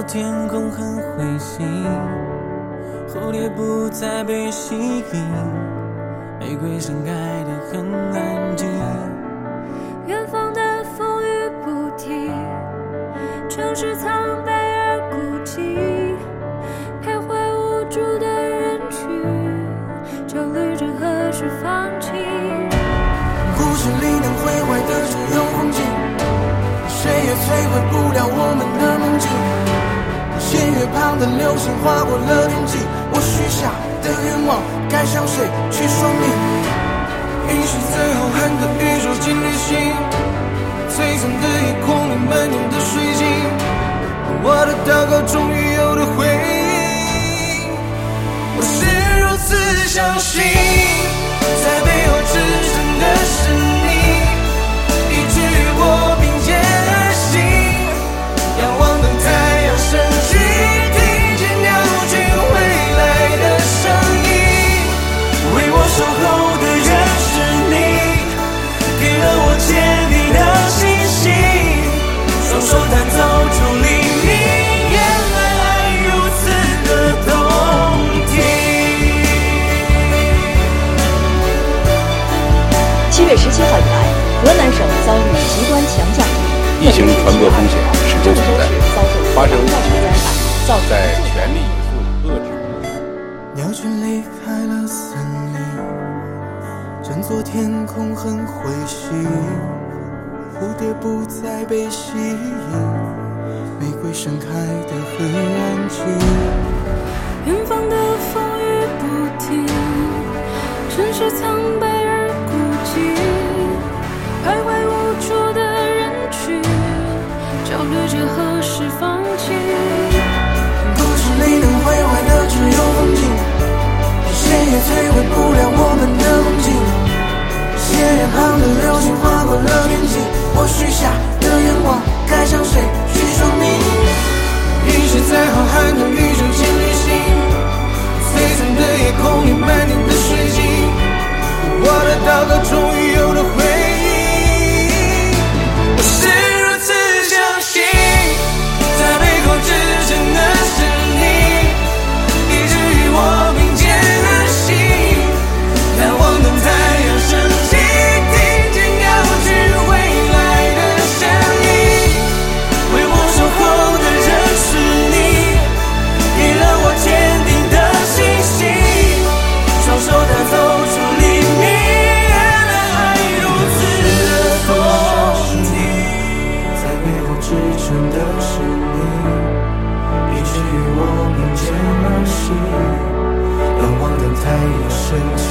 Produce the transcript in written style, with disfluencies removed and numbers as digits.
天空很灰心，蝴蝶不再被吸引，玫瑰盛开得很安静。 远方的风雨不停，城市苍白而孤寂，徘徊无助的人群，焦虑着何时放弃。 故事里能毁坏的只有风景，谁也摧毁不了我们的梦境。斜月旁的流星划过了天际，我许下的愿望该向谁去说明？陨石最浩瀚的宇宙进旅行，璀璨的夜空里满天的水晶，我的祷告终于有了回应。我是如此相信，在背后支撑的是你，以至于我并肩而行，仰望等太阳升起，听见鸟群回来的声音。为我守候的人是你，给了我坚定的信心，双手弹奏出黎明，原来爱如此的动听。 7月17号以来，河南省遭遇极端强降雨， 疫情传播风险始终存在，发生在全力以赴遏制。 鸟群离开了森林，整座天空很灰心，蝴蝶不再被吸引，玫瑰盛开得很安静。 远方的风雨不停，城市苍白而孤寂，徘徊无助的人群，焦虑着何时放弃。 故事里能毁坏的只有风景，谁也摧毁不了我们的梦境。斜月旁的流星划过了天际，我许下的愿望该向谁去说明？陨石在浩瀚的宇宙间旅行，璀璨的夜空里满天的水晶，我的祷告终于有了回应。我是如此相信，在背后支撑的是你，以至于我并肩而行，仰望等太阳升起，听见鸟群回来的声音。为我守候的人是你，给了我坚定的信心，双手弹奏出黎明，原来爱如此的动听。在背后支撑的是你，以至于我并肩而行，仰望等太阳升起，